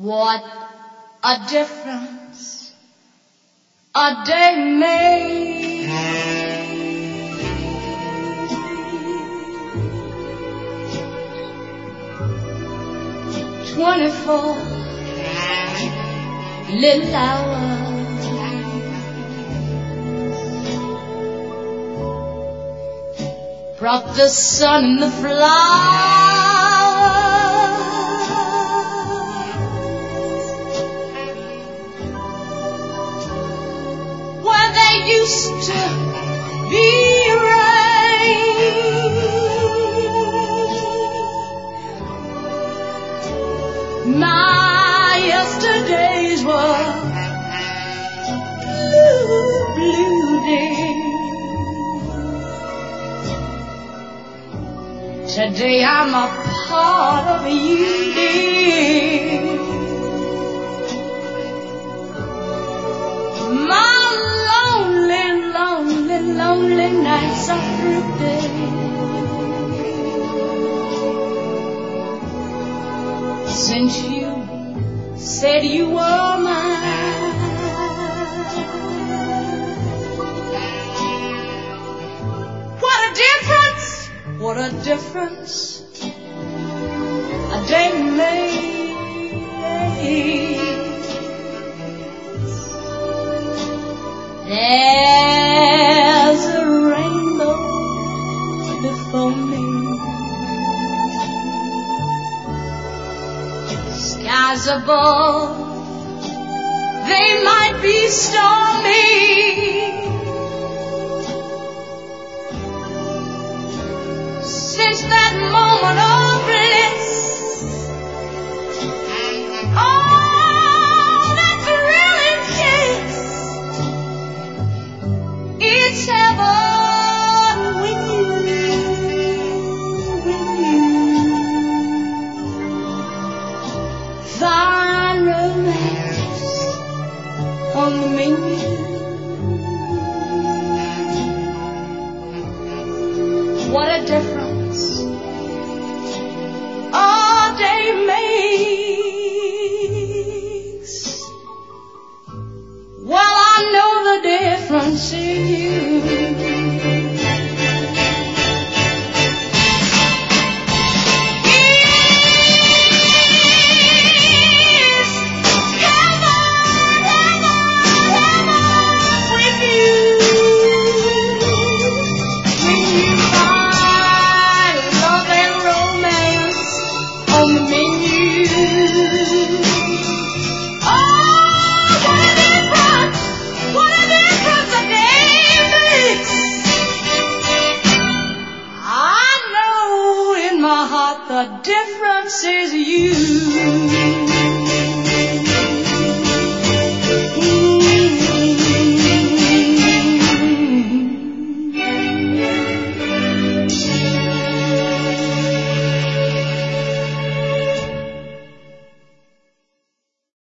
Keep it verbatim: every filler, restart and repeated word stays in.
What a difference a day made. Twenty-four little hours brought the sun and the flowers where they used to be rain. My yesterdays were blue, blue days. Today I'm a part of you, dear. My lonely, lonely, lonely nights are through, dear. Since you said you were mine, what a difference, what a difference a day makes. There's a rainbow before me, skies above, they might be stormy. Since that moment of bliss, oh, that's really kiss. It's heaven with you, with you. Fine romance on the menu. What a difference a day makes. Well, I know the difference in you. The difference is you.